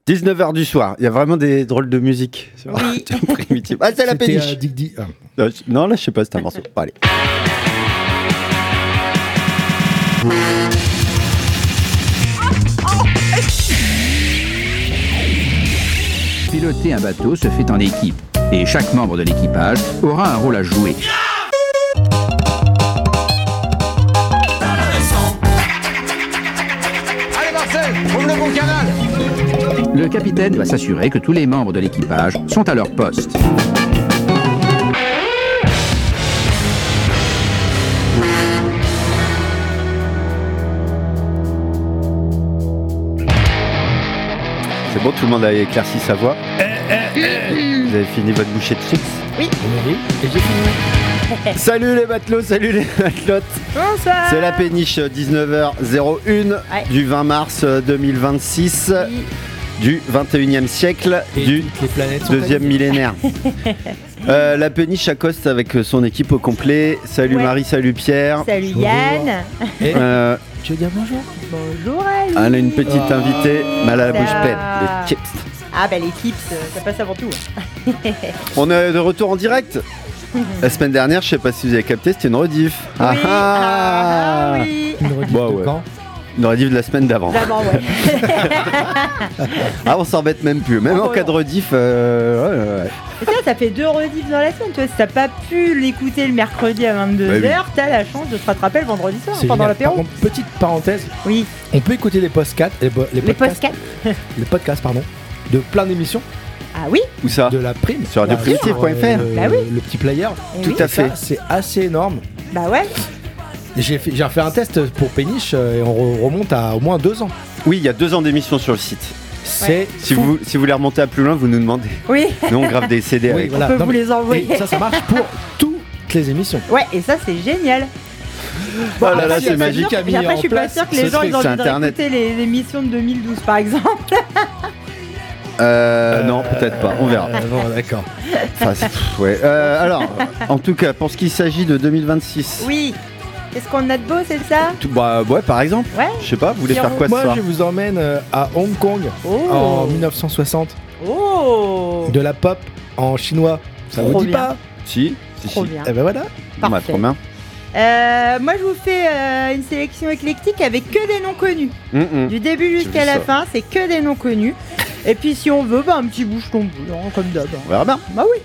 19h du soir, il y a vraiment des drôles de musique sur Oui. Primitive. Ah, c'est la péniche. Non, là, je sais pas, c'est un morceau. Bon, allez. Piloter un bateau se fait en équipe et chaque membre de l'équipage aura un rôle à jouer. Allez Marcel, ouvre le bon canal. Le capitaine va s'assurer que tous les membres de l'équipage sont à leur poste. C'est bon, tout le monde a éclairci sa voix. Vous avez fini votre bouchée de chips? Oui. Et j'ai fini. Salut les matelots, salut les matelotes. Bonsoir. C'est la péniche 19h01 du 20 mars 2026 du 21e siècle Et du toutes les planètes sont deuxième alignées. millénaire. La péniche accoste avec son équipe au complet. Salut Ouais. Marie, salut Pierre. Salut Yann. Et Euh, tu veux dire bonjour? Bonjour Ali. elle a une petite invitée, mais elle a la bouche pleine. Ah. Les chips. Ah bah les tips, ça passe avant tout. On est de retour en direct. La semaine dernière, je sais pas si vous avez capté, c'était une rediff. Oui. Ah, oui. Une rediff Bah de ouais. quand? Une rediff de la semaine d'avant. D'abord, ouais. Ah, on s'embête même plus. Même Oh, en cas de rediff, ouais. Et ça fait 2 rediffs dans la semaine. Toi, si t'as pas pu l'écouter le mercredi à 22h, Bah oui. t'as la chance de te rattraper le vendredi soir C'est pendant génial. Par l'apéro. contre, petite parenthèse, Oui, on peut écouter les podcasts, les podcasts, podcasts. les podcasts, pardon, de plein d'émissions, Ah oui, Où ça? de la prime. Sur radioprimitive.fr. Bah oui. Le petit player. Eh Tout oui. à fait. Ça, c'est assez énorme. Bah ouais. Et j'ai refait un test pour Péniche et on remonte à au moins 2 ans. Oui, il y a 2 ans d'émission sur le site. C'est Si fou. vous voulez remonter à plus loin, vous nous demandez. Oui, Nous, on grave des CD Oui, avec. voilà. on peut Non, vous mais- les envoyer. Et ça marche pour toutes les émissions. Ouais, et ça c'est génial. Oh là là, après, c'est sûr- magique. a mis Après, en je suis pas place sûre que ce les gens truc, ils ont c'est envie de Internet. réécouter les émissions de 2012 par exemple. Non, peut-être pas. On verra. Bon, d'accord. Enfin, ouais. Alors, en tout cas, pour ce qui s'agit de 2026. Oui. Qu'est-ce qu'on a de beau, c'est ça? Bah ouais, par exemple. Ouais. Je sais pas, vous voulez Pierrot. faire quoi ce Moi, soir? je vous emmène à Hong Kong Oh. en 1960. Oh. De la pop en chinois. Ça Trop vous dit bien. pas? Si, Trop bien. Eh ben voilà. Bah, Parfait. trop bien. Moi je vous fais une sélection éclectique avec que des noms connus. Du début jusqu'à vu la ça. fin, c'est que des noms connus. Et puis si on veut, bah, un petit bouche ton boule, hein, comme d'hab. On verra bien. Bah oui.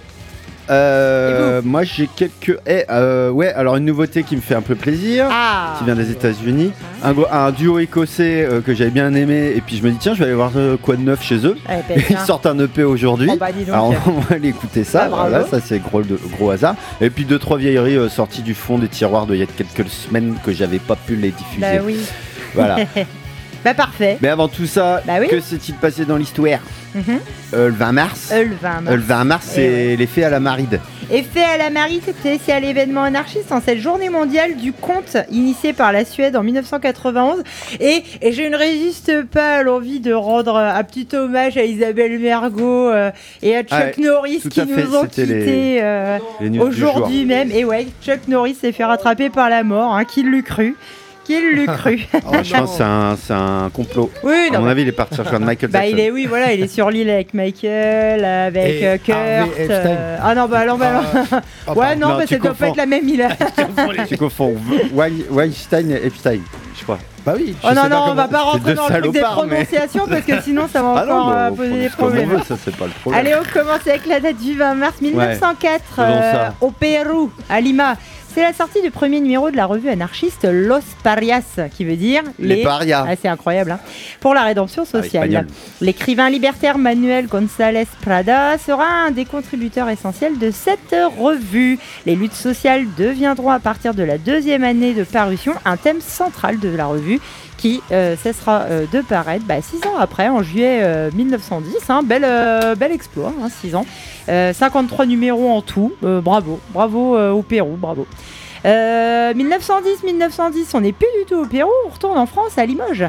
Moi j'ai quelques. Ouais, alors une nouveauté qui me fait un peu plaisir, Ah. qui vient des États-Unis. Un duo écossais que j'avais bien aimé. Et puis je me dis, tiens, je vais aller voir quoi de neuf chez eux. Eh ben, Et ils tiens. sortent un EP aujourd'hui. Oh, bah, dis donc. Alors on va aller écouter ça. Ah, bravo. Voilà, ça c'est gros hasard. Et puis 2-3 vieilleries sorties du fond des tiroirs d'il y a quelques semaines que j'avais pas pu les diffuser. Bah oui. Voilà. Bah parfait. Mais avant tout ça, Bah oui. que s'est-il passé dans l'histoire? Mhm. Le 20 mars. Le 20 mars. Le 20 mars, Eh c'est ouais. les fées à la Maride. Et fait à la Marie, c'est à l'événement anarchiste en cette journée mondiale du conte initiée par la Suède en 1991. Et je ne résiste pas à l'envie de rendre un petit hommage à Isabelle Mergo et à Chuck Ah ouais, Norris tout qui à fait, nous ont c'était quittés Les news du jour. aujourd'hui même. Et ouais, Chuck Norris s'est fait rattraper par la mort, hein, qui l'eût cru. Qui l'eût cru. Oh, je pense que c'est un complot. Oui, À non, mon mais- avis, il est parti rejoindre Michael bah Jackson. il est sur l'île avec Michael, avec Et Kurt. Harvey Epstein. Ah non, bah non. Oh, Ouais, non, Non, mais tu ça doit pas confonds. être la même île. Tu confonds Weinstein et Epstein, je crois. Bah oui. je Oh sais non, pas non, on comment- va pas rentrer deux dans le truc des salopards, mais- prononciations parce que sinon ça va Ah non, encore mais poser des prononce comme on problèmes. veut, ça c'est pas le problème. Allez, on commence avec la date du 20 mars 1904 faisons ça. au Pérou, à Lima. C'est la sortie du premier numéro de la revue anarchiste Los Parias, qui veut dire Les parias. Ah, c'est incroyable, hein. Pour la rédemption sociale. espagnol. L'écrivain libertaire Manuel González Prada sera un des contributeurs essentiels de cette revue. Les luttes sociales deviendront à partir de la 2e année de parution un thème central de la revue qui cessera de paraître 6 ans après, en juillet 1910. Hein, bel exploit, 6 ans. 53 numéros en tout. Bravo au Pérou, bravo. 1910, on n'est plus du tout au Pérou, on retourne en France, à Limoges.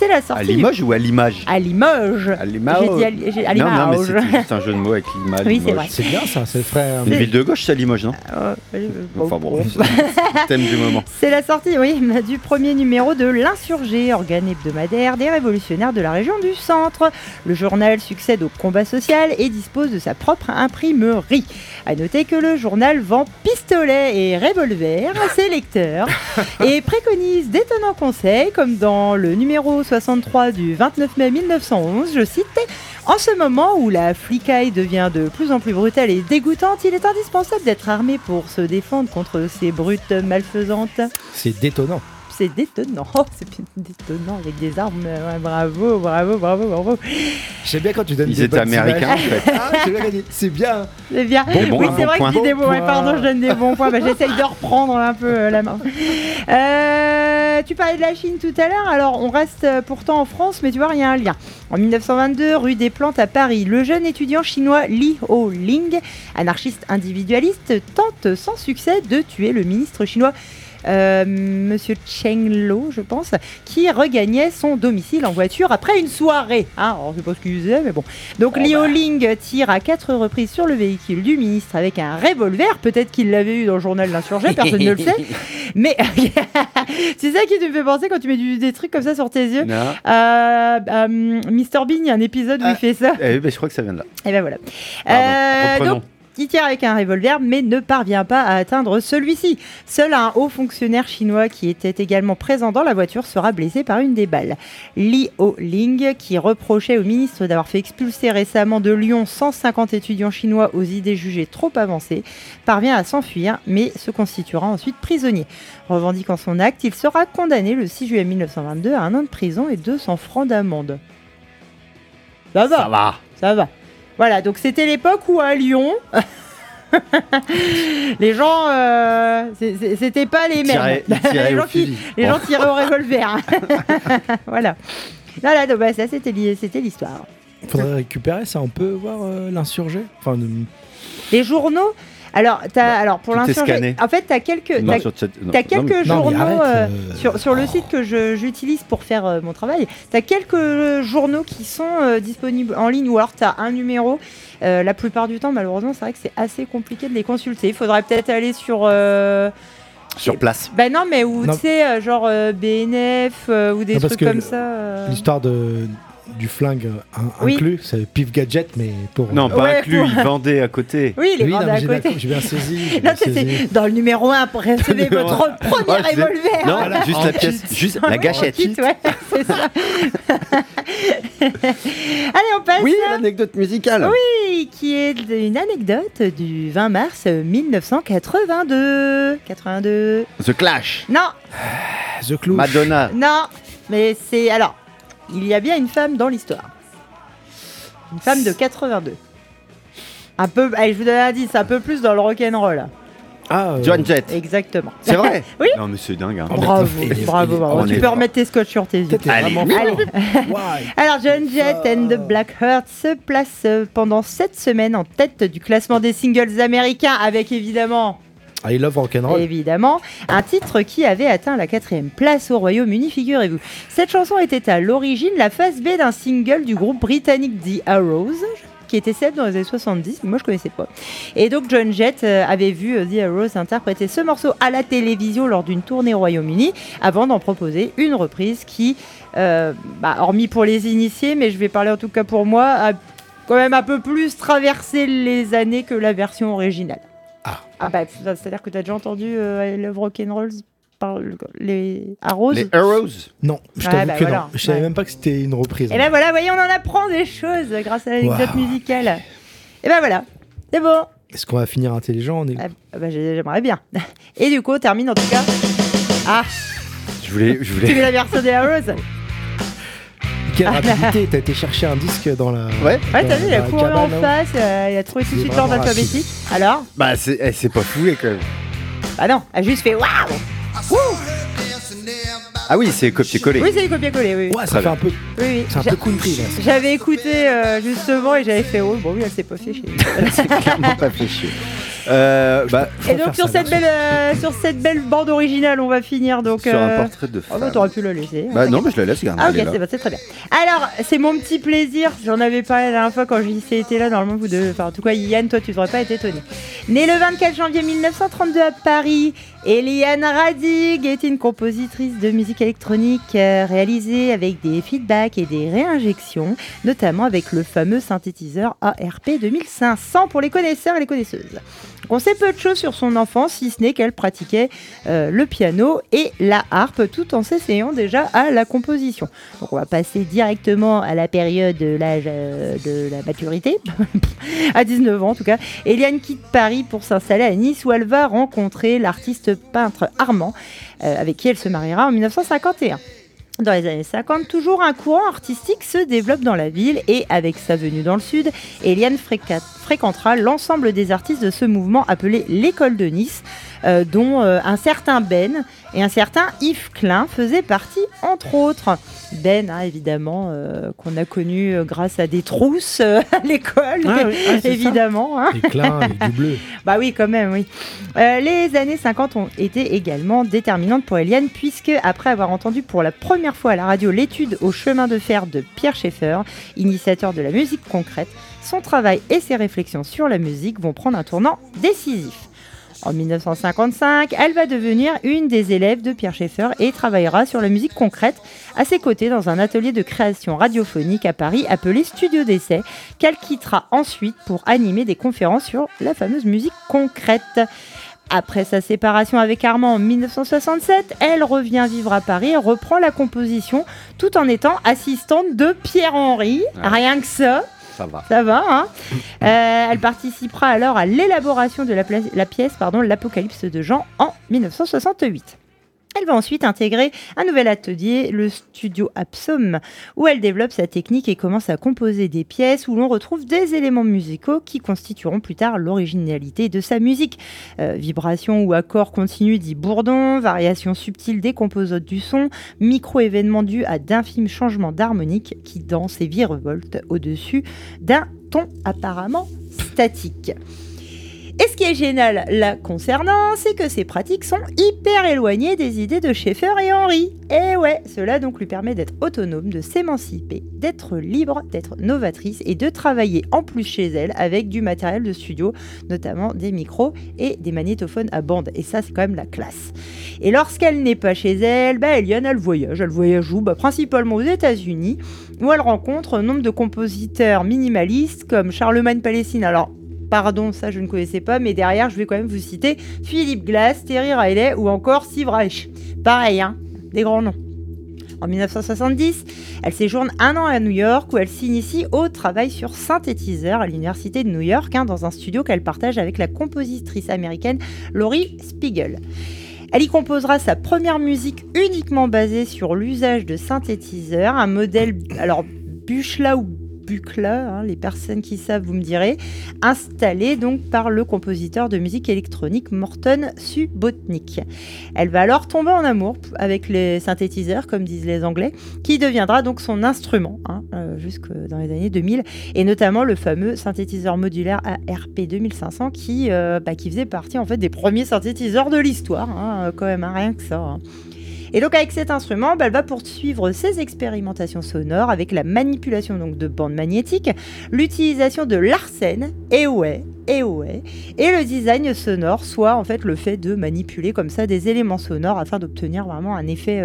C'est la sortie. À Limoges ou à Limoges? À Limoges. À Limoges. J'ai dit à Non, Limoges. mais c'était juste un jeu de mots avec Limoges. Oui, c'est vrai. C'est bien ça, c'est le frère. Une ville de gauche, c'est à Limoges, non? Enfin bon, c'est le thème du moment. C'est la sortie, oui, du premier numéro de L'Insurgé, organe hebdomadaire des révolutionnaires de la région du Centre. Le journal succède au combat social et dispose de sa propre imprimerie. À noter que le journal vend pistolets et revolvers à ses lecteurs et préconise d'étonnants conseils, comme dans le numéro 63 du 29 mai 1911, je cite: « En ce moment où la flicaille devient de plus en plus brutale et dégoûtante, il est indispensable d'être armé pour se défendre contre ces brutes malfaisantes. » C'est détonnant. C'est détonnant. Oh, c'est détonnant avec des armes. Ouais, bravo, bravo, bravo, bravo. J'aime bien quand tu donnes Ils des étaient bonnes américains, images. en fait. Ah, j'ai bien gagné. C'est bien. C'est bien. Bon, oui, un c'est bon vrai point. que je dis des mots. Ouais, Bon pardon, point. je donne des bons points. Bah, j'essaye de reprendre un peu la main. Tu parlais de la Chine tout à l'heure. Alors, on reste pourtant en France, mais tu vois, il y a un lien. En 1922, rue des Plantes à Paris, le jeune étudiant chinois Li Ho-ling, anarchiste individualiste, tente sans succès de tuer le ministre chinois Monsieur Cheng Lo, je pense, qui regagnait son domicile en voiture après une soirée. Hein, alors, je sais pas ce qu'il faisait, mais bon. Donc, Li Ho-ling tire à 4 reprises sur le véhicule du ministre avec un revolver. Peut-être qu'il l'avait eu dans le journal de l'Insurgé, personne ne le sait. Mais c'est ça qui te fait penser quand tu mets des trucs comme ça sur tes yeux. Non. Mr Bean, il y a un épisode où il fait ça. Je crois que ça vient de là. Et ben voilà. Reprenons. Donc, il tire avec un revolver, mais ne parvient pas à atteindre celui-ci. Seul un haut fonctionnaire chinois qui était également présent dans la voiture sera blessé par une des balles. Li Ho-ling, qui reprochait au ministre d'avoir fait expulser récemment de Lyon 150 étudiants chinois aux idées jugées trop avancées, parvient à s'enfuir, mais se constituera ensuite prisonnier. Revendiquant son acte, il sera condamné le 6 juillet 1922 à 1 an de prison et 200 francs d'amende. Ça va. Ça va. Ça va. Voilà, donc c'était l'époque où à Lyon, les gens, c'était pas les mêmes. Tiraient au fusil. Les gens tiraient au revolver. Voilà. Là, donc, bah, ça c'était l'histoire. Faudrait récupérer ça, on peut voir l'insurgé. Enfin, Les journaux. Alors, pour tout est l'instant, scanné. en fait, t'as quelques journaux sur le site que j'utilise pour faire mon travail. T'as quelques journaux qui sont disponibles en ligne, ou alors t'as un numéro. La plupart du temps, malheureusement, c'est vrai que c'est assez compliqué de les consulter. Il faudrait peut-être aller sur place. Ben non, mais où tu sais, genre BNF ou des trucs comme ça. L'histoire du flingue inclus, c'est Pif Gadget, mais pour... Non, pas inclus, il vendait à côté. Oui, il est vendait à côté. J'ai bien saisi. Non, c'est dans le numéro 1 pour recevez votre premier revolver. Non, juste la pièce, juste la gâchette. Ouais, c'est ça. Allez, on passe. Oui, l'anecdote musicale. Oui, qui est une anecdote du 20 mars 1982. 82. The Clash. Non. The Clouche. Madonna. Non, mais c'est... Alors, il y a bien une femme dans l'histoire. Une femme de 82. Un peu... Allez, je vous donne un indice, un peu plus dans le rock'n'roll. Joan Jett. Exactement. C'est vrai. Oui. Non, mais c'est dingue. Hein. Bravo. Tu peux remettre tes scotch sur tes yeux. Allez. Alors, Joan Jett and the Blackhearts se place pendant 7 semaines en tête du classement des singles américains avec évidemment... I Love Rock'n'Roll. Évidemment, un titre qui avait atteint la 4e place au Royaume-Uni, figurez-vous. Cette chanson était à l'origine la face B d'un single du groupe britannique The Arrows, qui était célèbre dans les années 70, mais moi je connaissais pas. Et donc Joan Jett avait vu The Arrows interpréter ce morceau à la télévision lors d'une tournée au Royaume-Uni, avant d'en proposer une reprise qui, hormis pour les initiés, mais je vais parler en tout cas pour moi, a quand même un peu plus traversé les années que la version originale. C'est-à-dire que tu as déjà entendu I Love Rock'n'Roll par les Arrows? Les Arrows? Non, je t'avoue que voilà. non. Je savais même pas que c'était une reprise. Et ben voilà, voyez, on en apprend des choses grâce à l'anecdote musicale. Et ben voilà, c'est bon. Est-ce qu'on va finir intelligent? J'aimerais bien. Et du coup, on termine en tout cas. Je voulais... Tu veux la version des Arrows? Quelle rapidité. T'as été chercher un disque dans la... Ouais, t'as vu, il a couru en face, il a trouvé tout de suite l'ordre alphabétique. Alors? Bah, c'est pas foulé quand même. Bah non, elle a juste fait waouh. Ah oui, c'est copier-coller. Oui, c'est copier-coller, oui. Ouais, ça fait un peu... Oui. C'est un peu country, là. J'avais écouté justement et j'avais fait bon oui, elle s'est pas fait chier. C'est clairement pas fait chier. Et donc sur cette belle bande originale, on va finir donc sur un portrait de femme. Oh bah t'aurais pu la laisser. Non, mais je la laisse. Ah ok, c'est très bien. Alors c'est mon petit plaisir. J'en avais parlé la dernière fois quand JC était là. Normalement vous deux, en tout cas Yann, toi tu devrais pas être étonné. Née le 24 janvier 1932 à Paris, Eliane Radig était une compositrice de musique électronique réalisée avec des feedbacks et des réinjections, notamment avec le fameux synthétiseur ARP 2500 pour les connaisseurs et les connaisseuses. On sait peu de choses sur son enfance, si ce n'est qu'elle pratiquait le piano et la harpe tout en s'essayant déjà à la composition. Donc on va passer directement à la période de l'âge de la maturité, à 19 ans en tout cas. Eliane quitte Paris pour s'installer à Nice où elle va rencontrer l'artiste peintre Armand, avec qui elle se mariera en 1951. Dans les années 50, toujours un courant artistique se développe dans la ville et avec sa venue dans le sud, Eliane fréquentera l'ensemble des artistes de ce mouvement appelé l'école de Nice, dont un certain Ben et un certain Yves Klein faisaient partie entre autres. Ben, évidemment, qu'on a connu grâce à des trousses à l'école, évidemment. Hein. Et Klein avec du bleu. Bah oui, quand même, oui. Les années 50 ont été également déterminantes pour Eliane, puisque après avoir entendu pour la première fois à la radio l'étude au chemin de fer de Pierre Schaeffer, initiateur de la musique concrète, son travail et ses réflexions sur la musique vont prendre un tournant décisif. En 1955, elle va devenir une des élèves de Pierre Schaeffer et travaillera sur la musique concrète à ses côtés dans un atelier de création radiophonique à Paris appelé Studio d'essai, qu'elle quittera ensuite pour animer des conférences sur la fameuse musique concrète. Après sa séparation avec Armand en 1967, elle revient vivre à Paris et reprend la composition tout en étant assistante de Pierre Henry. Rien que ça. Ça va, hein. Elle participera alors à l'élaboration de la pièce L'Apocalypse de Jean en 1968. Elle va ensuite intégrer un nouvel atelier, le studio Absom, où elle développe sa technique et commence à composer des pièces où l'on retrouve des éléments musicaux qui constitueront plus tard l'originalité de sa musique. Vibrations ou accords continus dits bourdons, variations subtiles des composantes du son, micro-événements dus à d'infimes changements d'harmonique qui dansent et virevoltent au-dessus d'un ton apparemment statique. Et ce qui est génial là concernant, c'est que ces pratiques sont hyper éloignées des idées de Schaeffer et Henry. Et ouais, cela donc lui permet d'être autonome, de s'émanciper, d'être libre, d'être novatrice et de travailler en plus chez elle avec du matériel de studio, notamment des micros et des magnétophones à bande. Et ça, c'est quand même la classe. Et lorsqu'elle n'est pas chez elle, Eliane, elle voyage où ? Principalement aux États-Unis, où elle rencontre un nombre de compositeurs minimalistes comme Charlemagne Palestine. Alors, pardon, ça je ne connaissais pas, mais derrière, je vais quand même vous citer Philip Glass, Terry Riley ou encore Steve Reich. Pareil, hein, des grands noms. En 1970, elle séjourne 1 an à New York où elle s'initie au travail sur synthétiseur à l'université de New York, dans un studio qu'elle partage avec la compositrice américaine Laurie Spiegel. Elle y composera sa première musique uniquement basée sur l'usage de synthétiseurs, un modèle, alors Buchla ou Buchla, les personnes qui savent, vous me direz, installé donc par le compositeur de musique électronique Morton Subotnick. Elle va alors tomber en amour avec les synthétiseurs, comme disent les Anglais, qui deviendra donc son instrument jusque dans les années 2000, et notamment le fameux synthétiseur modulaire ARP 2500 qui faisait partie en fait des premiers synthétiseurs de l'histoire, quand même, rien que ça. Et donc avec cet instrument, elle va poursuivre ses expérimentations sonores avec la manipulation donc de bandes magnétiques, l'utilisation de l'arsène, et le design sonore, soit en fait le fait de manipuler comme ça des éléments sonores afin d'obtenir vraiment un effet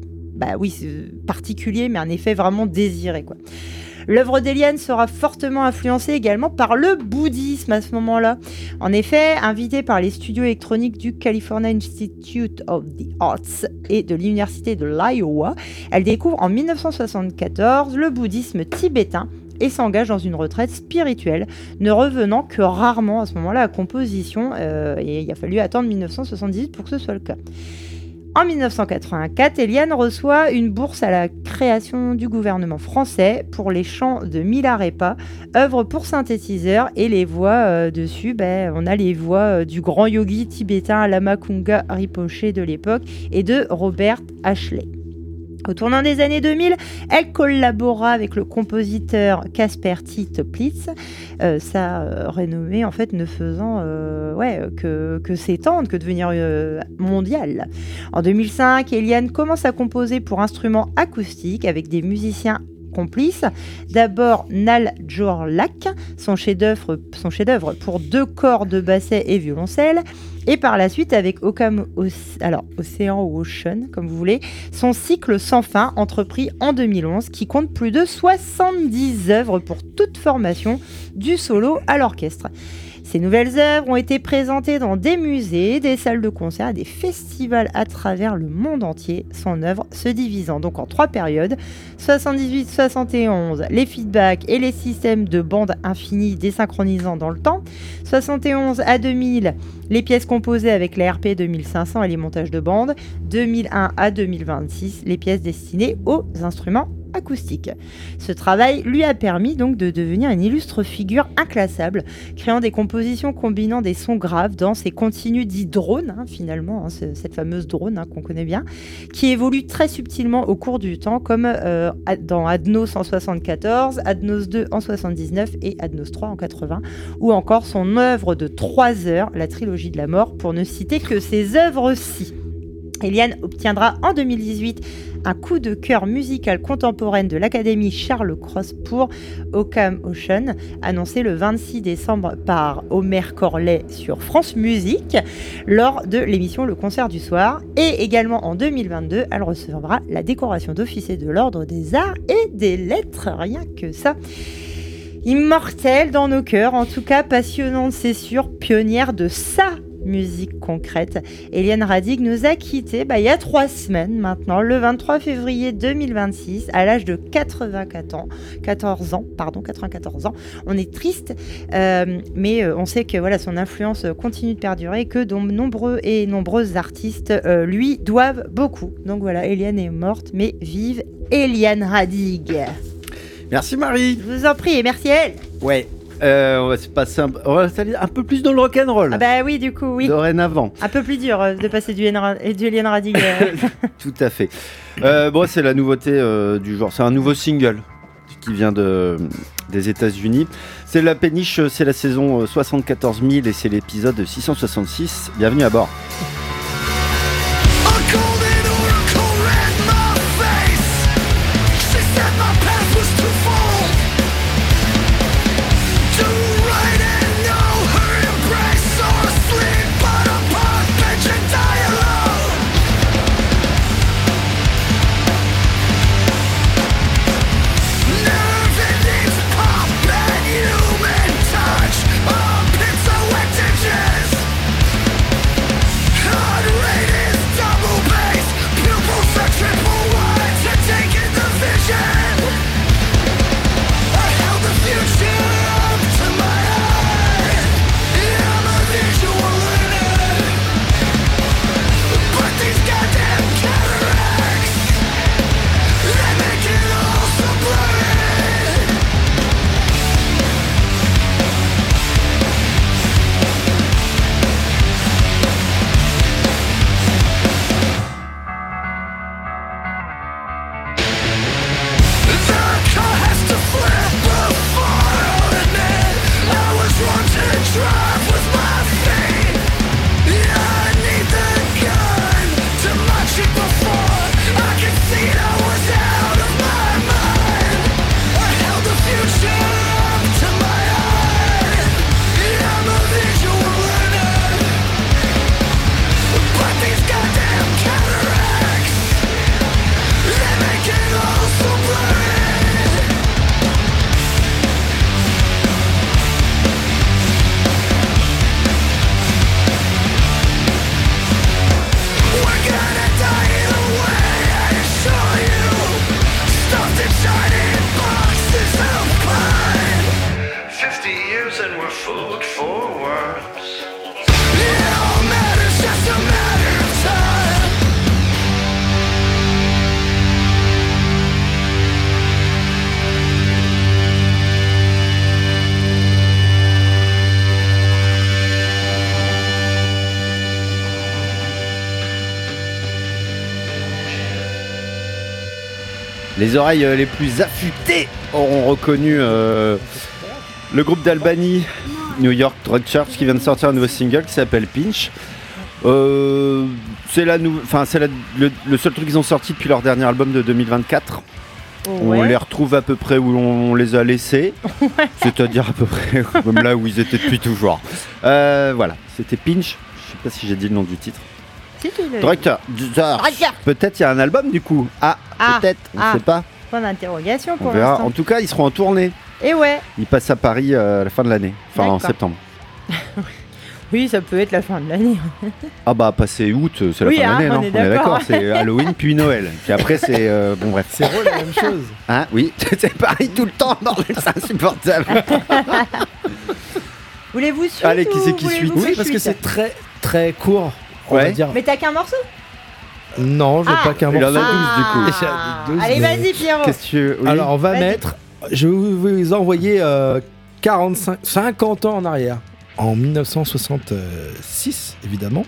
particulier, mais un effet vraiment désiré, quoi. L'œuvre d'Eliane sera fortement influencée également par le bouddhisme à ce moment-là. En effet, invitée par les studios électroniques du California Institute of the Arts et de l'université de l'Iowa, elle découvre en 1974 le bouddhisme tibétain et s'engage dans une retraite spirituelle, ne revenant que rarement à ce moment-là à composition, et il a fallu attendre 1978 pour que ce soit le cas. En 1984, Eliane reçoit une bourse à la création du gouvernement français pour les chants de Milarepa, œuvre pour synthétiseur, et les voix dessus, on a les voix du grand yogi tibétain Lama Kunga Rinpoché de l'époque et de Robert Ashley. Au tournant des années 2000, elle collabora avec le compositeur Casper T. Toplitz, sa renommée en fait ne faisant que s'étendre, que devenir mondiale. En 2005, Eliane commence à composer pour instruments acoustiques avec des musiciens complices. D'abord Nal Jorlak, son chef-d'œuvre pour 2 corps de basset et violoncelle, et par la suite avec Océan ou Ocean, comme vous voulez, son cycle sans fin entrepris en 2011 qui compte plus de 70 œuvres pour toute formation, du solo à l'orchestre. Ces nouvelles œuvres ont été présentées dans des musées, des salles de concert et des festivals à travers le monde entier, son œuvre se divisant donc en 3 périodes, 78-71, les feedbacks et les systèmes de bande infinie désynchronisant dans le temps, 71 à 2000, les pièces composées avec la RP 2500 et les montages de bande, 2001 à 2026, les pièces destinées aux instruments acoustiques. Ce travail lui a permis donc de devenir une illustre figure inclassable, créant des compositions combinant des sons graves, denses et continus dits drones, finalement, cette fameuse drone qu'on connaît bien, qui évolue très subtilement au cours du temps, comme dans Adnos en 74, Adnos 2 en 79 et Adnos 3 en 80, ou encore son œuvre de 3 heures, la trilogie de la mort, pour ne citer que ces œuvres-ci. Eliane obtiendra en 2018 un coup de cœur musical contemporaine de l'Académie Charles Cros pour Occam Ocean, annoncé le 26 décembre par Omer Corlet sur France Musique lors de l'émission Le Concert du Soir. Et également en 2022, elle recevra la décoration d'officier de l'Ordre des Arts et des Lettres, rien que ça. Immortelle dans nos cœurs, en tout cas passionnante, c'est sûr, pionnière de sa musique concrète. Eliane Radigue nous a quittés il y a 3 semaines maintenant, le 23 février 2026, à l'âge de 94 ans. On est triste, mais on sait que voilà, son influence continue de perdurer, que de nombreux artistes lui doivent beaucoup. Donc voilà, Eliane est morte, mais vive Eliane Radigue. Merci Marie. Je vous en prie, et merci à elle. Ouais. On va aller un peu plus dans le rock'n'roll. Ah bah oui, du coup, oui. Dorénavant. Un peu plus dur de passer du Eliane Radigue. Tout à fait. C'est la nouveauté du genre. C'est un nouveau single qui vient des États-Unis. C'est la péniche, c'est la saison 74 000 et c'est l'épisode 666. Bienvenue à bord. Les oreilles les plus affûtées auront reconnu le groupe d'Albany, New York Drug Church, qui vient de sortir un nouveau single qui s'appelle Pinch. C'est le seul truc qu'ils ont sorti depuis leur dernier album de 2024. On les retrouve à peu près où on les a laissés, c'est-à-dire à peu près comme là où ils étaient depuis toujours. Voilà, c'était Pinch. Je sais pas si j'ai dit le nom du titre. Directeur. Peut-être il y a un album du coup. Peut-être, on ne sait pas. Point d'interrogation pour on verra. l'instant. En tout cas, ils seront en tournée. Et ouais. Ils passent à Paris à la fin de l'année, enfin en septembre. Oui, ça peut être la fin de l'année. Ah bah passer août, c'est la fin de l'année, non? On est d'accord. C'est Halloween puis Noël. Puis après c'est bon bref. C'est drôle la même chose. Hein? Oui, c'est pareil tout le temps. Non, c'est insupportable. Voulez-vous suite? Allez, qui c'est qui suit? Oui, parce que c'est très très court. On va dire. Mais t'as qu'un morceau? Non, je veux pas qu'un morceau. Il en a 12 du coup. Allez, vas-y Pierrot. Alors on va mettre. Je vais vous envoyer 50 ans en arrière. En 1966, évidemment.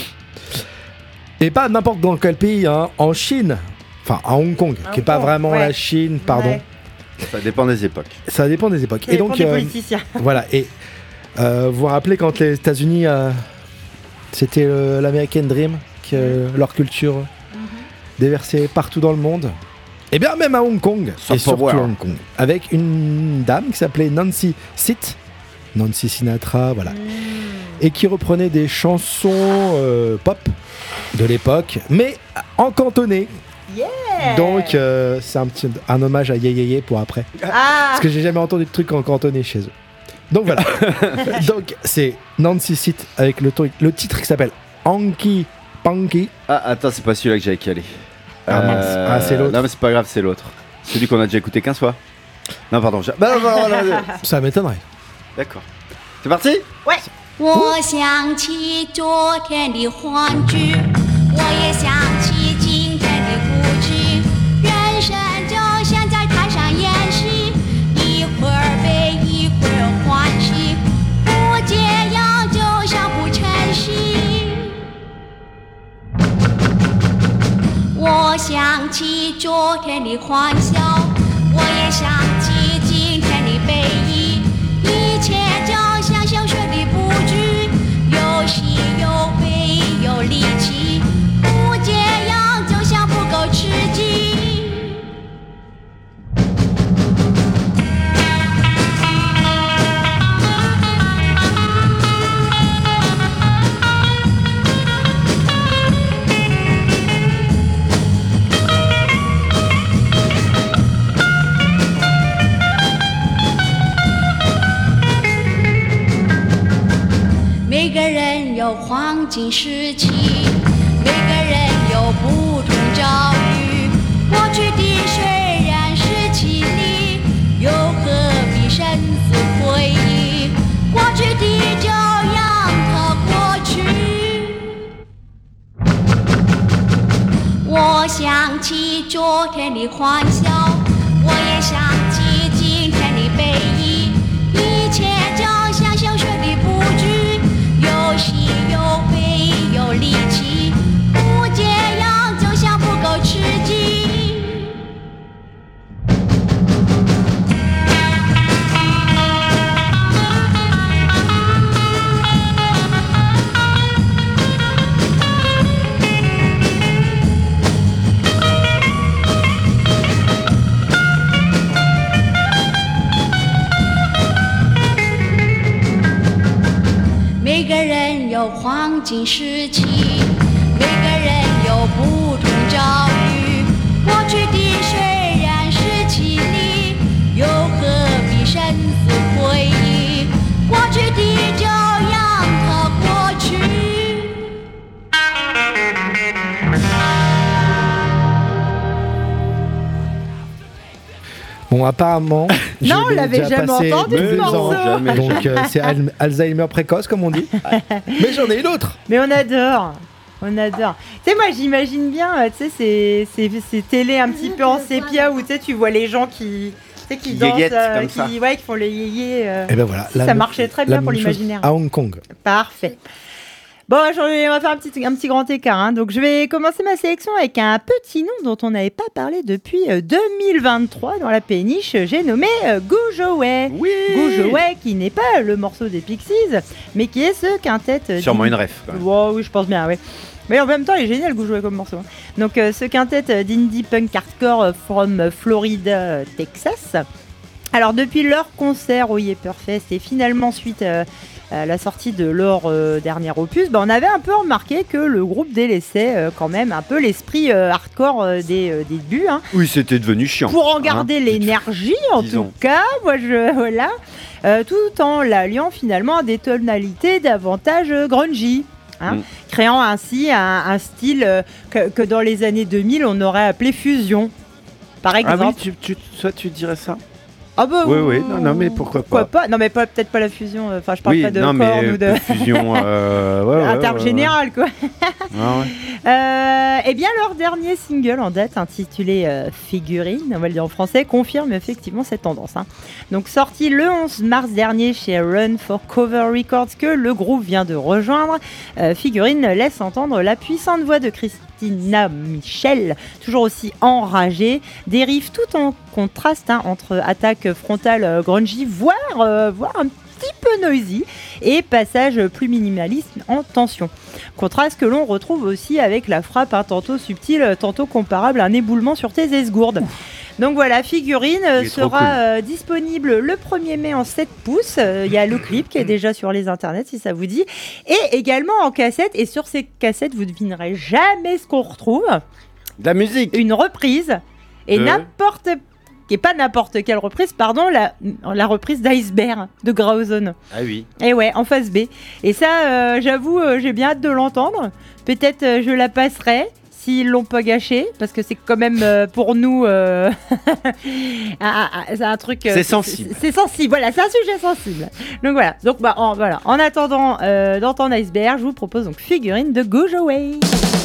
Et pas n'importe dans quel pays, hein, en Chine. Enfin, à Hong Kong, qui n'est pas vraiment la Chine, pardon. Ouais. Ça dépend des époques. Ça dépend des politiciens. Voilà, et vous vous rappelez quand les États-Unis, c'était l'American Dream, leur culture déversée partout dans le monde. Et bien même à Hong Kong, et surtout à Hong Kong, avec une dame qui s'appelait Nancy Sinatra, voilà, et qui reprenait des chansons pop de l'époque, mais en cantonais. Donc c'est un hommage à Yé pour après. Parce que j'ai jamais entendu de truc en cantonais chez eux. Donc voilà. Donc c'est Nancy Sit avec le titre qui s'appelle Hanky Panky. Ah attends, c'est pas celui-là que j'avais calé. C'est l'autre. Non mais c'est pas grave, c'est l'autre. Celui qu'on a déjà écouté 15 fois. Non pardon. Ça m'étonnerait. D'accord. C'est parti? Ouais. 我想起昨天的欢聚，我也想起今天的故事。人生就像在台上演戏，一会儿悲，一会儿欢喜，不解药就像不晨曦。我想起昨天的欢笑，我也想起今天的悲意。一切就像小学的布局，有喜有悲有力气，不解药就像不够刺激。每个人有黄金时期，每个人有不同遭遇。过去的虽然是经历，又何必深思回忆？过去的就让它过去。我想起昨天的欢笑，我也想起今天的悲意，一切就像小学的布局。有喜有悲有力气，不解药就像不够刺激。每个人有黄金时期，每个人有不同遭遇。过去的虽然是经历，又何必深思回忆？过去的就让它过去。 Bon, apparemment, non, on l'avait jamais entendu ce morceau. Donc c'est Alzheimer précoce, comme on dit. Mais j'en ai une autre. Mais on adore. On adore. Tu sais, moi, j'imagine bien, tu sais, ces télés un petit peu en sépia où tu sais, tu vois les gens qui dansent, qui font les yéyés. Et ben voilà. Ça marchait très bien pour l'imaginaire. À Hong Kong. Parfait. Bon, on va faire un petit grand écart. Hein. Donc, je vais commencer ma sélection avec un petit nom dont on n'avait pas parlé depuis 2023 dans la péniche. J'ai nommé Gujoway. Oui. Gujoway, qui n'est pas le morceau des Pixies, mais qui est ce quintet. Sûrement une ref. Quand même. Oh, oui, je pense bien, oui. Mais en même temps, il est génial, Gujoway, comme morceau. Donc, ce quintet d'indie punk hardcore from Florida, Texas. Alors, depuis leur concert au Yepperfest et finalement suite à la sortie de leur dernier opus, on avait un peu remarqué que le groupe délaissait quand même un peu l'esprit hardcore des débuts. Hein. Oui, c'était devenu chiant. Pour en garder l'énergie, en tout cas, voilà. Tout en l'alliant finalement à des tonalités davantage grungy. Hein, créant ainsi un style que dans les années 2000 on aurait appelé fusion, par exemple. Ah oui, tu dirais ça? Ah bah oui, non, mais pourquoi pas? Non, mais peut-être pas la fusion. Enfin, je parle pas de corne ou de fusion terme général, quoi. Ah ouais. Eh bien, leur dernier single en date, intitulé Figurine, on va le dire en français, confirme effectivement cette tendance. Hein. Donc, sorti le 11 mars dernier chez Run for Cover Records, que le groupe vient de rejoindre, Figurine laisse entendre la puissante voix de Christina Michel, toujours aussi enragée, des riffs tout en contraste entre attaque frontale grungy, voire un petit peu noisy, et passage plus minimaliste en tension. Contraste que l'on retrouve aussi avec la frappe tantôt subtile, tantôt comparable à un éboulement sur tes esgourdes. Donc voilà, Figurine sera disponible le 1er mai en 7 pouces. Il y a le clip qui est déjà sur les internets si ça vous dit. Et également en cassette. Et sur ces cassettes, vous ne devinerez jamais ce qu'on retrouve. De la musique. Une reprise. Et pas n'importe quelle reprise, pardon, la reprise d'Iceberg de Grauzone. Ah oui. Et ouais, en face B. Et ça, j'avoue, j'ai bien hâte de l'entendre. Peut-être je la passerai. S'ils l'ont pas gâché, parce que c'est quand même pour nous c'est un truc. C'est sensible. C'est sensible, voilà, c'est un sujet sensible. Donc voilà. Donc voilà. En attendant d'entendre Iceberg, je vous propose donc Figurine de Gujoway.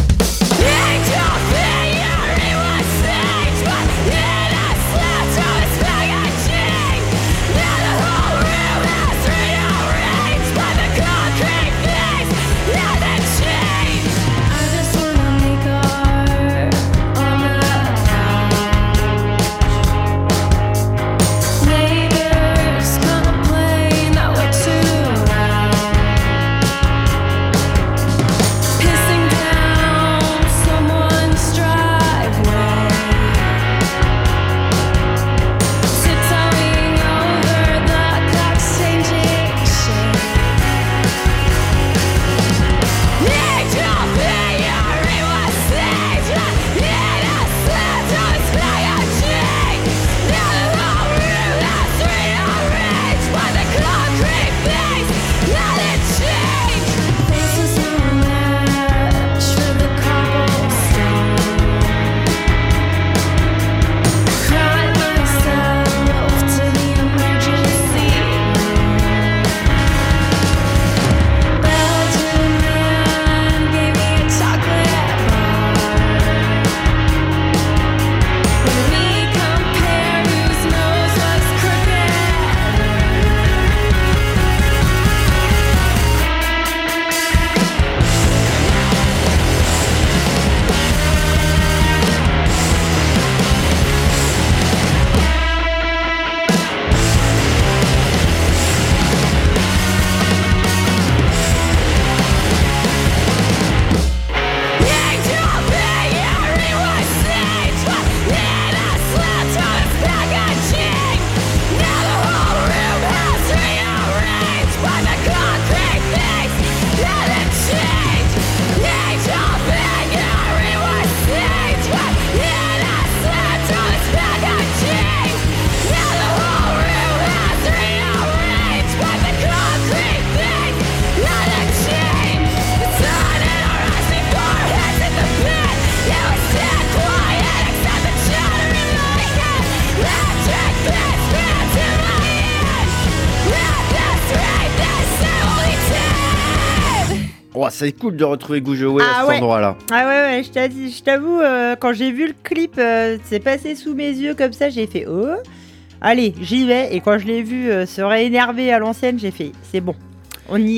Oh, c'est cool de retrouver Gujoway à cet endroit-là. Ah ouais, je t'avoue, quand j'ai vu le clip, c'est passé sous mes yeux comme ça, j'ai fait oh, allez, j'y vais. Et quand je l'ai vu se réénerver à l'ancienne, j'ai fait c'est bon, on y est là.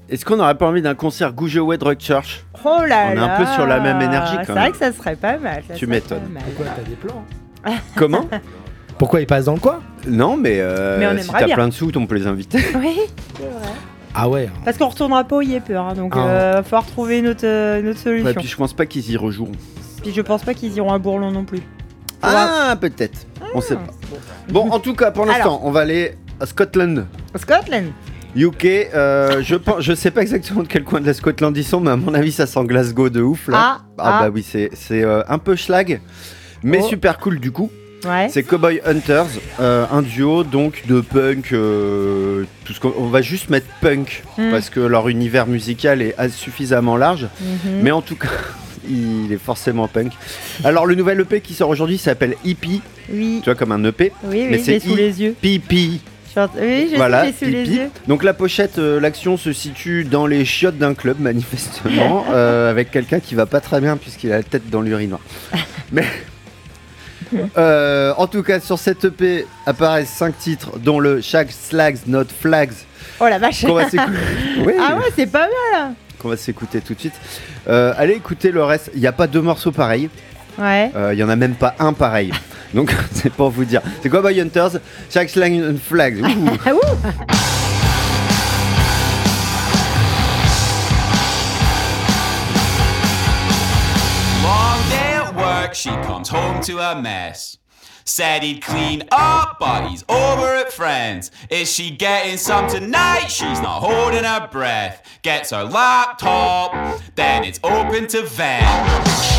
Est-ce qu'on n'aurait pas envie d'un concert Gouge Away Drug Church? Oh là On est là. un peu sur la même énergie, quand C'est même. vrai que ça serait pas mal. Tu m'étonnes. Pourquoi t'as des plans? Comment? Pourquoi ils passent dans le coin? Non, mais, on si aimerait t'as bien. plein de sous, on peut les inviter. Oui, c'est vrai. Ah ouais. Parce qu'on retournera pas au Yepper, hein, donc Ah. va falloir trouver une autre solution. Ouais, puis je pense pas qu'ils y rejoueront. Puis je pense pas qu'ils iront à Bourlon non plus. Ah, peut-être. On sait pas. Bon, en tout cas, pour l'instant, on va aller à Scotland. Scotland. UK, je sais pas exactement de quel coin de la Scotland ils sont, mais à mon avis, ça sent Glasgow de ouf là. Bah oui, c'est un peu schlag, mais super cool du coup. Ouais. C'est Cowboy Hunters, un duo donc de punk. Tout ce on va juste mettre punk parce que leur univers musical est suffisamment large, mais en tout cas. Il est forcément punk. Alors le nouvel EP qui sort aujourd'hui s'appelle Hippie. Oui. Tu vois, comme un EP. Oui, mais oui, j'ai sous les yeux. Pipi. Oui, Voilà, j'ai sous les Hippie. yeux. Donc la pochette, l'action se situe dans les chiottes d'un club manifestement, avec quelqu'un qui va pas très bien puisqu'il a la tête dans l'urinoir. Mais en tout cas sur cette EP apparaissent 5 titres dont le Shag Slags Not Flags. Oh la vache. Qu'on va s'écouter. Oui. Ah ouais, c'est pas mal. Qu'on va s'écouter tout de suite. Allez écouter le reste. Il n'y a pas 2 morceaux pareils. Ouais. Il y en a même pas un pareil. Donc c'est pour vous dire. C'est Cowboy Hunters, Shag Slang and Flags. Ah ouh. Long day at work, she comes home to a mess. Said he'd clean up, but he's over at friends. Is she getting some tonight? She's not holding her breath. Gets her laptop, then it's open to vent.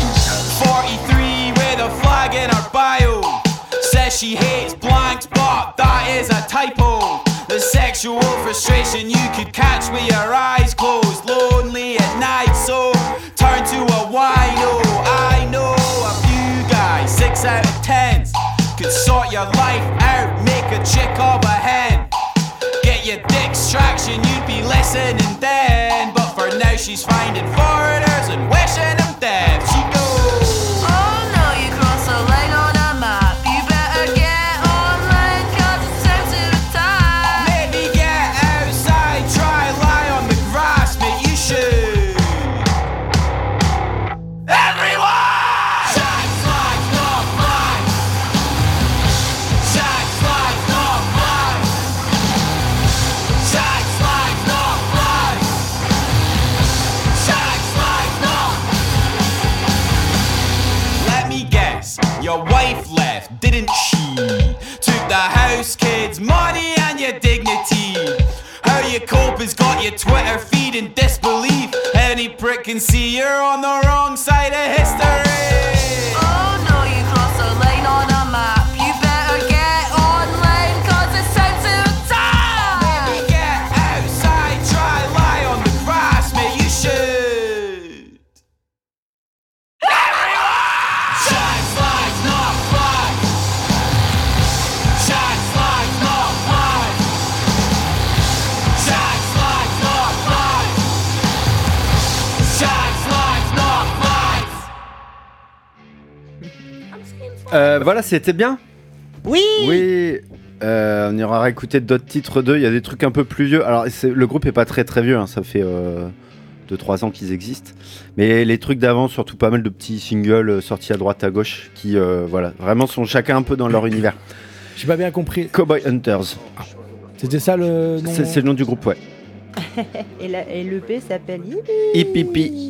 43 with a flag in her bio. Says she hates blanks, but that is a typo. The sexual frustration you could catch with your eyes closed. Lonely at night, so turn to a wino. I know a few guys, 6 out of 10 could sort your life out, make a chick of a hen. Get your dick's traction, you'd be listening then. But for now she's finding foreigners and wishing them dead. She goes, Oh no, you cross a line on a map. You better get online, cause it's time to attack. maybe get outside, try lie on the grass, mate, you should. Everyone! Shag, flag, not flag. Shag, flag, not flag. Shag, flag, not flag. Shag, flag, not. Let me guess, your wife left, didn't she? Took the house, kids, money and your dignity. How you cope has got your Twitter feed in disbelief. Any prick can see you're on the wrong side of history. Oh no, you cross a line on a map. You better get online, cause it's time to attack. Maybe get outside, try lie on the grass, mate, you should. Everyone! Shag, flags, not flags. Shag, flags, not flags. Shag, flags, not flags. Shag, flags, not flags. Voilà, c'était bien. Oui. Oui. On ira réécouter d'autres titres d'eux. Il y a des trucs un peu plus vieux. Alors le groupe est pas très très vieux, hein. Ça fait 2-3 ans qu'ils existent. Mais les trucs d'avant, surtout pas mal de petits singles sortis à droite à gauche qui voilà, vraiment sont chacun un peu dans leur univers. J'ai pas bien compris. Cowboy Hunters. C'était ça le nom? C'est le nom du groupe, ouais. Et l'EP s'appelle Hippie.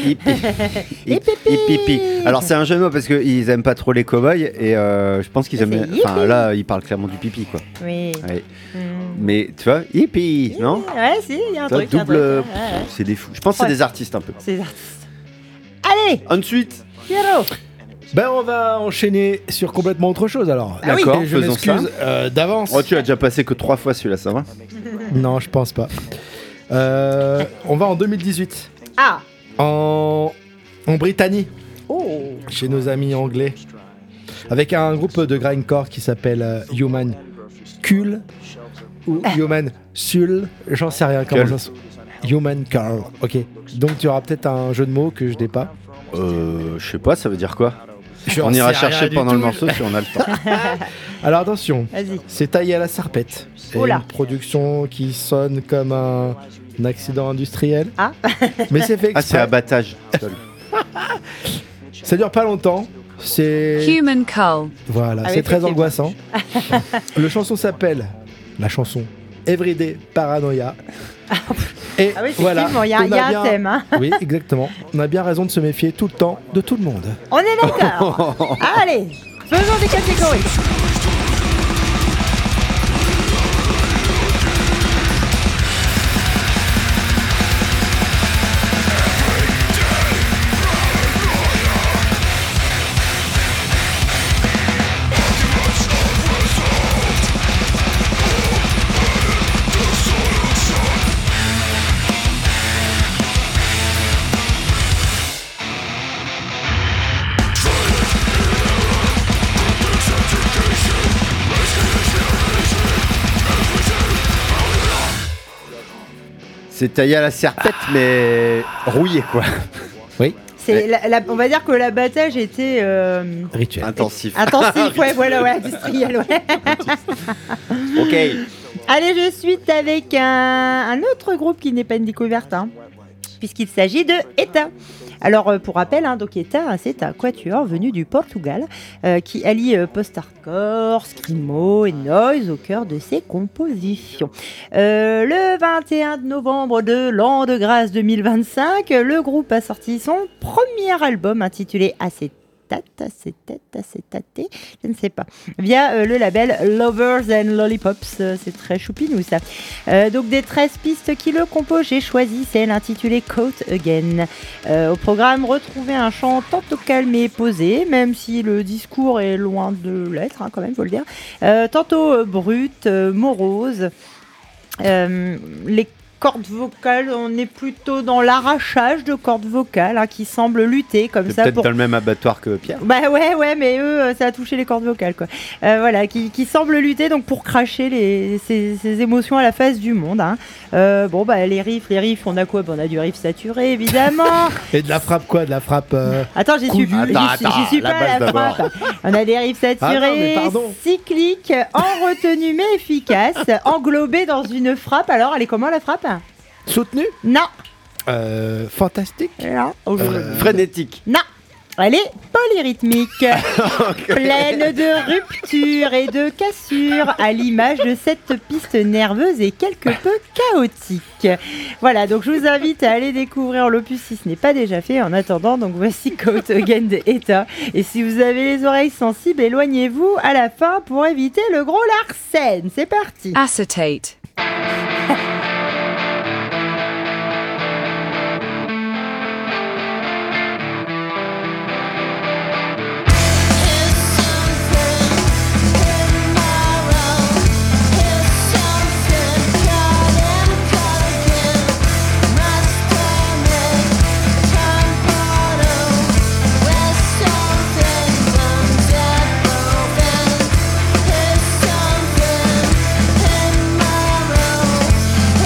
Hippie. Alors c'est un jeu de mots parce qu'ils aiment pas trop les cowboys et je pense qu'ils aiment bien. Enfin là, ils parlent clairement du pipi quoi. Oui. Ouais. Mais tu vois, hippie, non? Ouais, si, il y a un Ça, truc. double. un truc, C'est des fous. Je pense que c'est des artistes un peu. C'est des artistes. Allez, Ensuite. Pierrot. Ben on va enchaîner sur complètement autre chose alors. Ah oui. D'accord, Et je faisons ça. m'excuse d'avance. Oh, tu as déjà passé que 3 fois celui-là, ça va? Non, je pense pas. On va en 2018. Ah. En Britannie, Oh. chez nos amis anglais, avec un groupe de grindcore qui s'appelle Human Kull ou Human Sul, j'en sais rien comment ça se... Human Curl, ok. Donc tu auras peut-être un jeu de mots que je n'ai pas. Je sais pas, ça veut dire quoi? J'en On ira sais chercher rien du pendant le tout. morceau si on a le temps. Alors attention, Vas-y. c'est taillé à la serpette. Et Oula. une production qui sonne comme un Un accident industriel. Ah. Mais c'est fait Ah, c'est exprès. abattage. Ça dure pas longtemps. C'est Human Cull. voilà, Ah c'est oui, très effectivement. angoissant. La chanson Everyday Paranoia. Et Ah oui, voilà, effectivement, il y a on un bien- thème. Hein. Oui, exactement. On a bien raison de se méfier tout le temps de tout le monde. On est d'accord. Allez, faisons des catégories. C'est taillé à la serpette, mais rouillé, quoi. Oui, C'est on va dire que l'abattage était rituel. Intensif. intensif, ouais, voilà, ouais, industriel, ouais. Ok. Allez, je suis avec un autre groupe qui n'est pas une découverte, hein, puisqu'il s'agit de ETA. Alors, pour rappel, hein, donc ETA, c'est un quatuor venu du Portugal qui allie post-hardcore, screamo et noise au cœur de ses compositions. Le 21 novembre de l'an de grâce 2025, le groupe a sorti son premier album intitulé Acetaté, je ne sais pas, via le label Lovers and Lollipops. C'est très choupinou ça. Donc des 13 pistes qui le composent, j'ai choisi celle intitulée Caught Again. Au programme, retrouver un chant tantôt calme et posé, même si le discours est loin de l'être, hein, quand même, faut le dire. Tantôt brut, morose. Les cordes vocales, on est plutôt dans l'arrachage de cordes vocales, hein, qui semble lutter comme C'est ça peut-être pour... dans le même abattoir que Pierre. Bah ouais, mais eux, ça a touché les cordes vocales, quoi. Voilà, qui semble lutter donc pour cracher ces émotions à la face du monde. Hein. Bon, bah les riffs, on a quoi? On a du riff saturé, évidemment. Et de la frappe quoi? De la frappe Attends, j'y suis pas à la frappe. On a des riffs saturés, cycliques, en retenue mais efficaces, englobés dans une frappe. Alors, elle est comment la frappe? Soutenue? Non. Fantastique? Non. Frénétique. Non. Elle est polyrythmique, pleine de ruptures et de cassures, à l'image de cette piste nerveuse et quelque peu chaotique. Voilà, donc je vous invite à aller découvrir l'opus si ce n'est pas déjà fait. En attendant, donc voici Caught Again de ETA. Et si vous avez les oreilles sensibles, éloignez-vous à la fin pour éviter le gros Larsen. C'est parti. Acetate. Something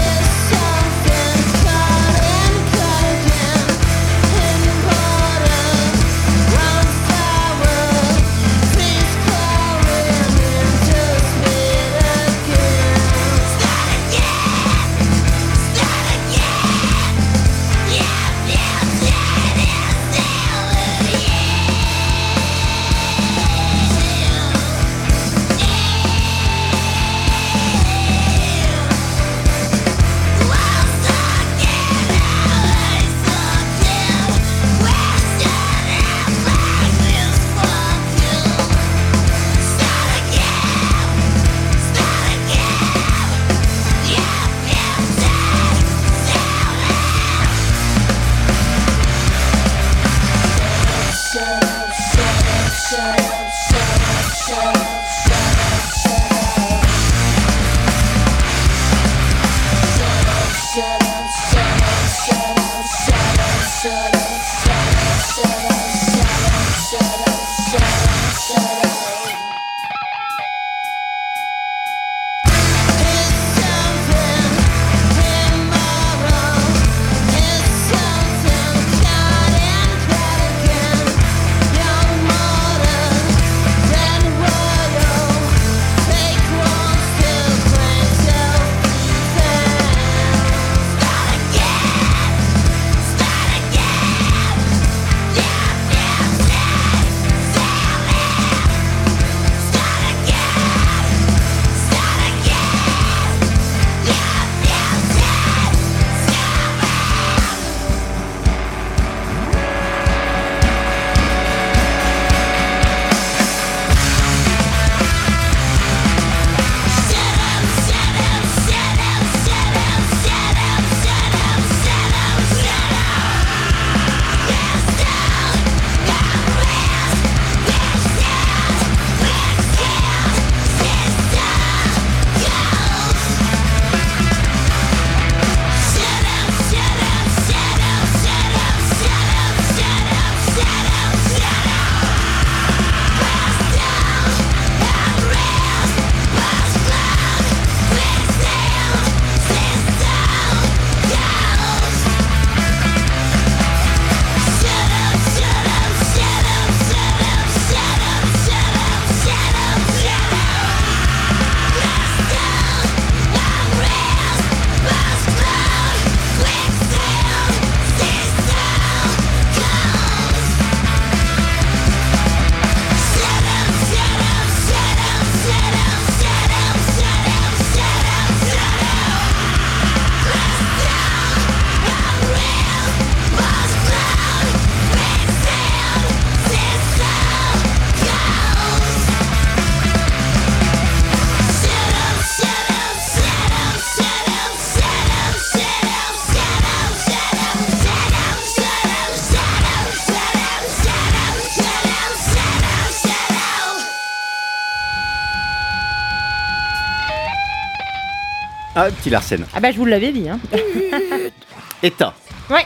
Ah, petit Larsen. Ah bah je vous l'avais dit. Hein. État. Ouais.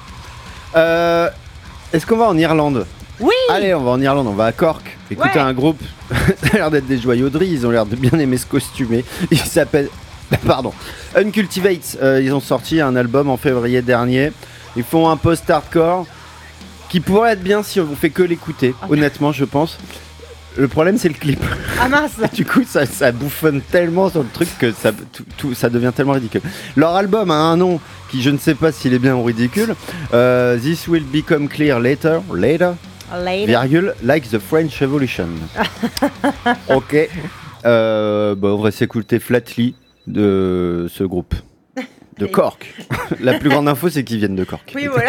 Est-ce qu'on va en Irlande? Oui. Allez, on va en Irlande, on va à Cork. Écoutez, un groupe, ça a l'air d'être des joyauderies, ils ont l'air de bien aimer se costumer. Ils s'appellent, Uncultivate. Ils ont sorti un album en février dernier. Ils font un post-hardcore qui pourrait être bien si on fait que l'écouter, honnêtement, je pense. Le problème, c'est le clip. Ah mince. Du coup, ça bouffonne tellement sur le truc que ça devient tellement ridicule. Leur album a un nom qui, je ne sais pas s'il est bien ou ridicule. This will become clear later, virgule, like the French Revolution. Ok. On va s'écouter Flatly de ce groupe. De Cork. La plus grande info, c'est qu'ils viennent de Cork. Oui, voilà.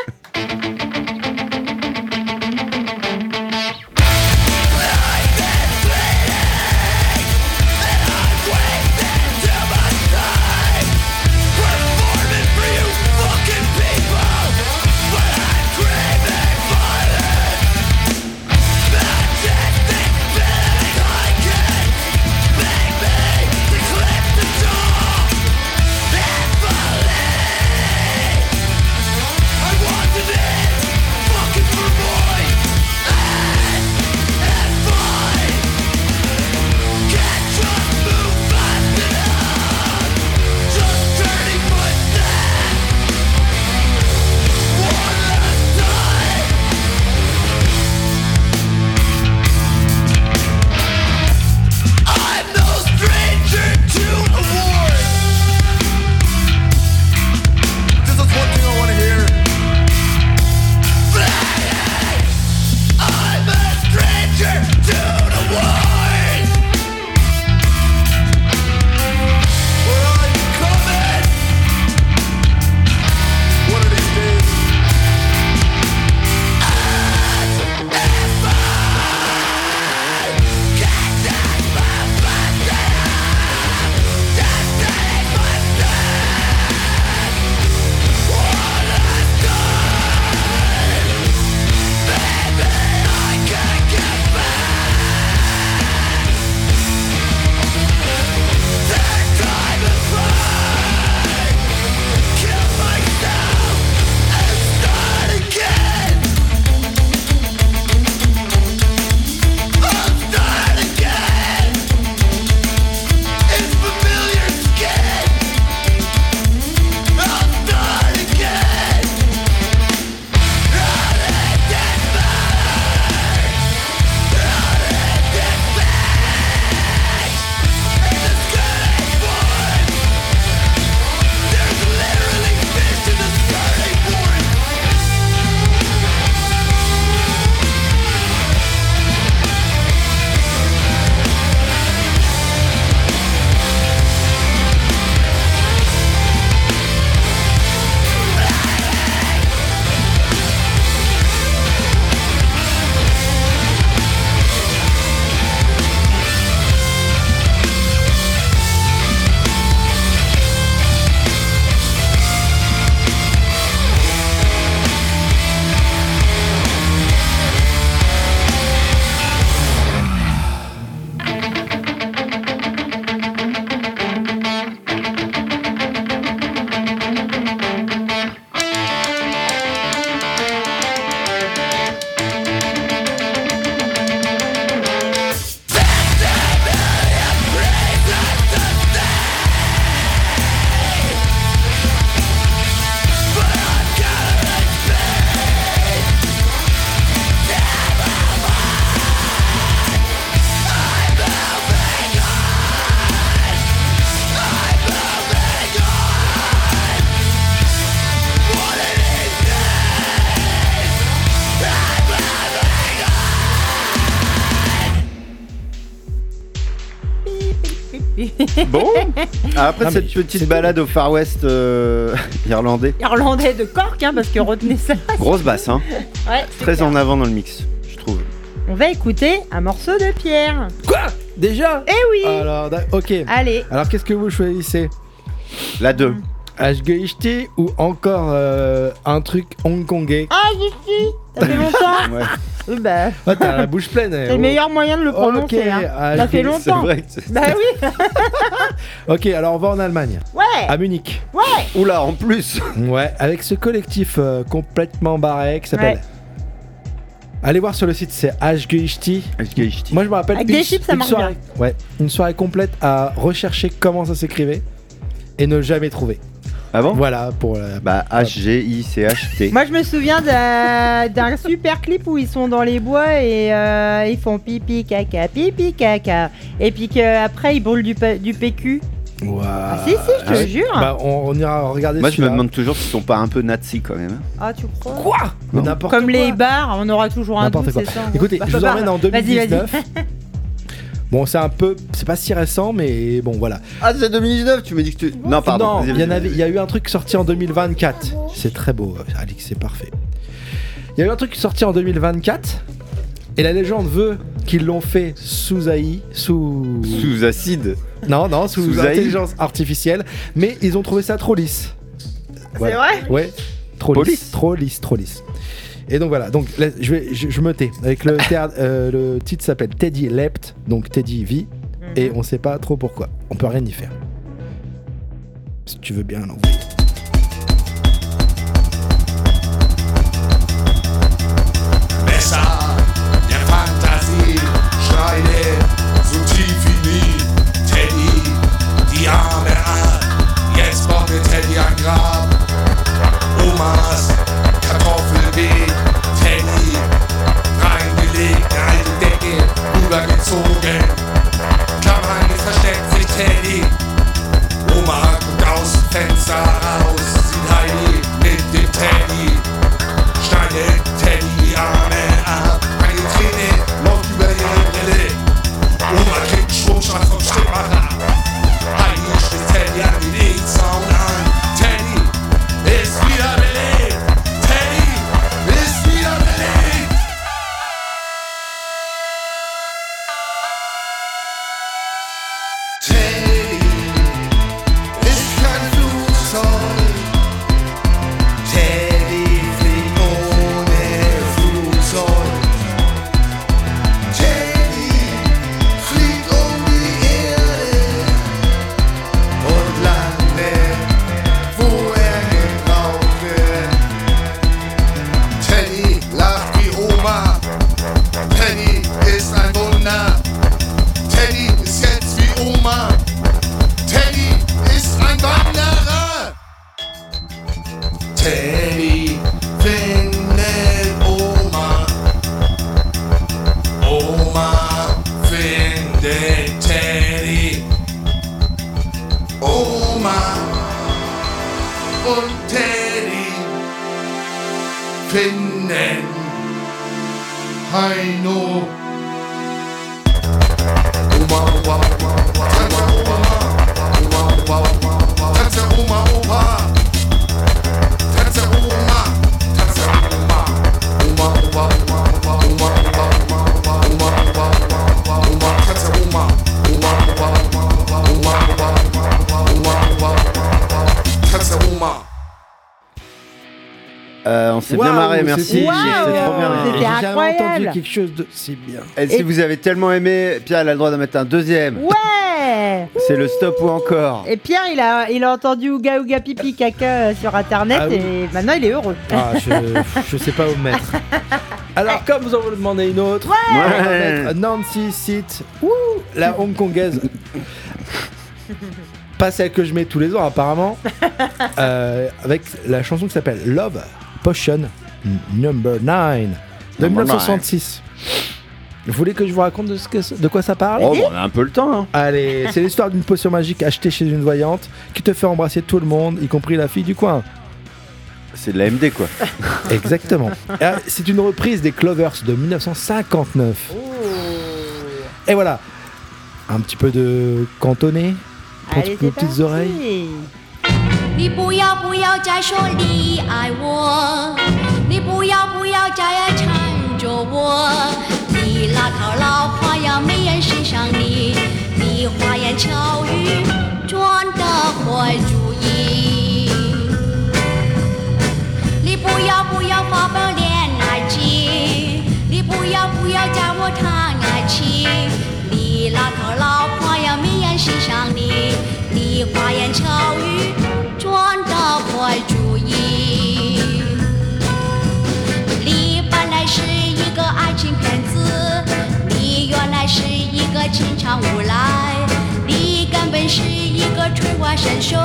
Bon, après cette petite balade au Far West irlandais. Irlandais de Cork, hein, parce que retenez ça. Grosse basse, hein. Ouais, très clair. En avant dans le mix, je trouve. On va écouter un morceau de Pierre. Quoi? Déjà? Eh oui. Alors, ok. Allez. Alors, qu'est-ce que vous choisissez? La 2. HGHT ou encore un truc hongkongais? Ah, j'y suis. Ça fait longtemps. Ouais. Oui, bah, Ah, t'as la bouche pleine. c'est le meilleur moyen de le prononcer. Ok, hein. allez, Ça fait C'est longtemps. vrai que c'est... Bah oui. Ok, alors on va en Allemagne, Ouais. à Munich. Ouais. Oula, en plus. Ouais, avec ce collectif complètement barré qui s'appelle. Ouais. Allez voir sur le site, c'est HGHT. Moi je me rappelle Avec des chips, ça marche soirée, ouais, une soirée complète à rechercher comment ça s'écrivait et ne jamais trouver. Ah bon? Voilà pour Bah, HGICHT. Moi, je me souviens d'un super clip où ils sont dans les bois et ils font pipi caca. Et puis qu'après, ils brûlent du PQ. Waouh. Ah, si, je te jure. Bah, on ira regarder. Moi, je me celui-là. demande toujours s'ils sont pas un peu nazis quand même. Ah, tu crois? Quoi? Mais Non. n'importe Comme quoi. les bars, on aura toujours un N'importe doute, quoi. c'est ça. Écoutez, je vous emmène en Vas-y, 2019. Bon, c'est un peu, c'est pas si récent, mais bon, voilà. Ah, c'est 2019, tu me dis que tu... Non, pardon. Non, vas-y, il y a eu un truc sorti en 2024. C'est très beau, Alix, c'est parfait. Il y a eu un truc sorti en 2024, et la légende veut qu'ils l'ont fait sous AI, sous acide. Non, sous Sous AI. intelligence artificielle, mais ils ont trouvé ça trop lisse. C'est vrai? Ouais, trop Police. lisse. Et donc voilà, donc là, je me tais. Avec le titre s'appelle Teddy Leapt, donc Teddy vit, et on sait pas trop pourquoi. On peut rien y faire. Si tu veux bien l'envoyer. Messer der Fantasie, schneide so tief wie nie. Teddy, die Arme ab, jetzt baut mir Teddy ein Grab. Omas Kartoffelweg, Teddy, reingelegt, eine alte Decke, rübergezogen. Klammern versteckt sich Teddy. Oma guckt aus dem Fenster raus, sieht Heidi mit dem Teddy. Schneidet Teddy die Arme ab, eine Träne läuft über ihre Brille. Oma kriegt einen Stromschlag vom Strickmacher. Heidi stößt Teddy an den E-Zaun an. Teddy ist wieder belebt. Teddy ist wieder belebt. Teddy ist kein Flugzeug. Teddy fliegt ohne Flugzeug. Teddy fliegt um die Erde und landet, wo er gebraucht wird. Teddy lacht wie Oma. Teddy ist ein Wunder. Teddy ist jetzt wie Oma. Teddy ist ein Wanderer. Teddy findet Oma. Oma findet Teddy. Oma und Teddy finden Heino. Oma, Oma, Oma, Tante Oma, Oma, Oma, Oma, Tante Oma, Opa. Tante Oma, Tante Oma, Oma, Oma, Oma, Oma, Oma, Oma, Oma, Oma, Oma, Tante Oma, Oma, Oma, Oma, Oma, Oma, Tante Oma. On s'est bien marré, merci. Waouh, C'est trop bien. c'était J'ai jamais incroyable. entendu quelque chose de si bien. Et si vous avez tellement aimé, Pierre elle a le droit d'en mettre un deuxième. Ouais. C'est le stop ou encore. Et Pierre, il a entendu Ouga Ouga Pipi Caca sur internet Ah oui. et maintenant il est heureux. Ah, je sais pas où me mettre. Alors, comme vous en voulez demander une autre, Ouais. on va mettre Nancy Sit, la hongkongaise. Pas celle que je mets tous les ans, apparemment. Avec la chanson qui s'appelle Love Potion Number 9 de Number 1966. Vous voulez que je vous raconte de quoi ça parle? Oh, bon, on a un peu le temps. Hein. Allez, c'est l'histoire d'une potion magique achetée chez une voyante qui te fait embrasser tout le monde, y compris la fille du coin. C'est de la MD quoi. Exactement. C'est une reprise des Clovers de 1959. Et voilà, un petit peu de cantonais pour Allez, vos c'est petites parti. oreilles. 你不要不要再说你爱我，你不要不要再缠着我，你那套老花样没人欣赏你，你花言巧语赚得坏主意。你不要不要发表恋爱经，你不花言巧语转到坏主意。你本来是一个爱情骗子，你原来是一个情场无赖，你根本是一个春花神手。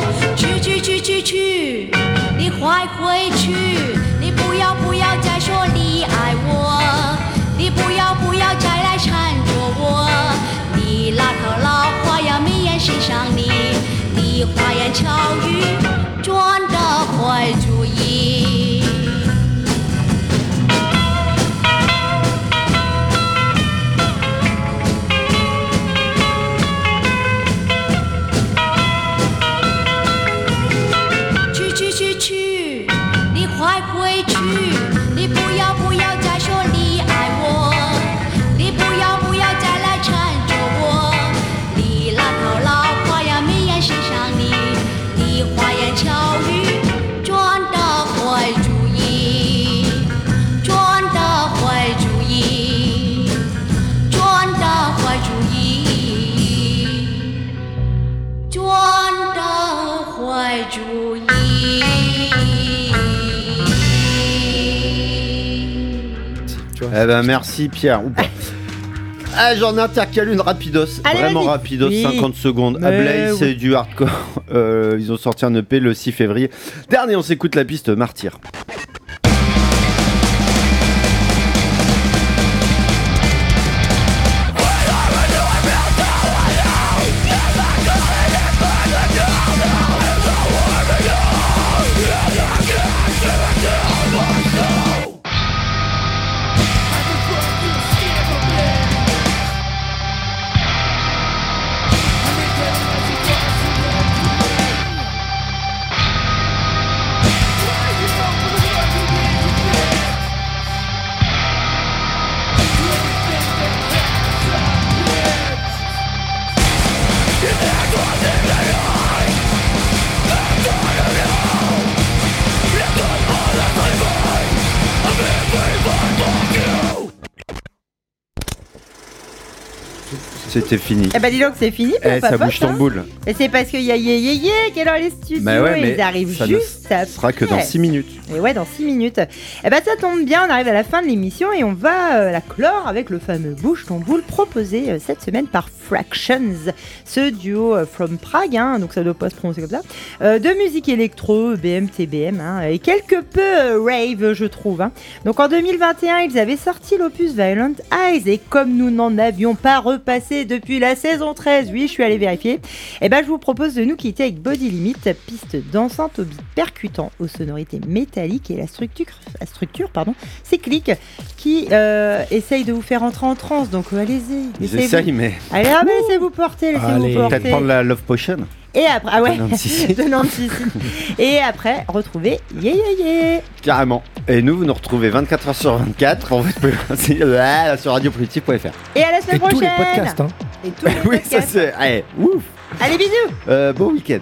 去，你快回去！你不要再说你爱我，你不要再来缠着我。你老头老花样没人欣赏你，你花言巧语转的坏主意。去，你快回去！你不要再说你爱我，你不要再来缠着我。你老头老花样没人欣赏你，你花言巧语转的坏主意，转的坏主意，转的坏主意，转的坏主意。 Eh ben merci Pierre. Ah, j'en intercale une rapidos. Allez, vraiment vas-y. rapidos, Oui. 50 secondes. Mais Ablaye, oui. c'est du hardcore. Ils ont sorti un EP le 6 février. Dernier, on s'écoute la piste Martyr. C'était fini. Eh ben dis donc c'est fini pour Eh, ça Papote, bouge ton hein. boule. Et c'est parce qu'il y a Yé qui est dans les studios Bah ouais, et mais ils arrivent ça juste ne après. sera que dans 6 minutes. Et ouais, dans 6 minutes. Eh ben ça tombe bien, on arrive à la fin de l'émission et on va la clore avec le fameux Bouge ton boule proposé cette semaine par Fractions, ce duo from Prague, hein, donc ça doit pas se prononcer comme ça, de musique électro, BM, hein, et quelque peu rave je trouve. Hein. Donc en 2021, ils avaient sorti l'opus Violent Eyes et comme nous n'en avions pas repassé depuis la saison 13, oui je suis allé vérifier, et ben je vous propose de nous quitter avec Body Limit, piste dansante au beat percutant, aux sonorités métalliques et la structure cyclique qui essaye de vous faire entrer en transe, donc allez-y. Ils essayent, mais. Allez, laissez-vous porter, Allez. Peut-être prendre la Love Potion. Et après, ah ouais, De Nancy. de Nancy. Et après, retrouvez Yé. Carrément. Et nous, vous nous retrouvez 24h sur 24 pour votre sur radiopolitique.fr. Et à la semaine Et prochaine. tous les podcasts, hein. Et tous les Oui, ça podcasts. c'est. Allez, ouf. Allez, bisous. Bon week-end.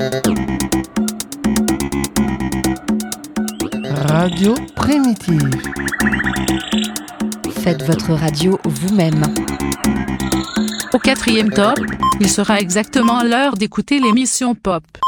Radio primitive. Faites votre radio vous-même. Au 4e top, il sera exactement l'heure d'écouter l'émission Pop.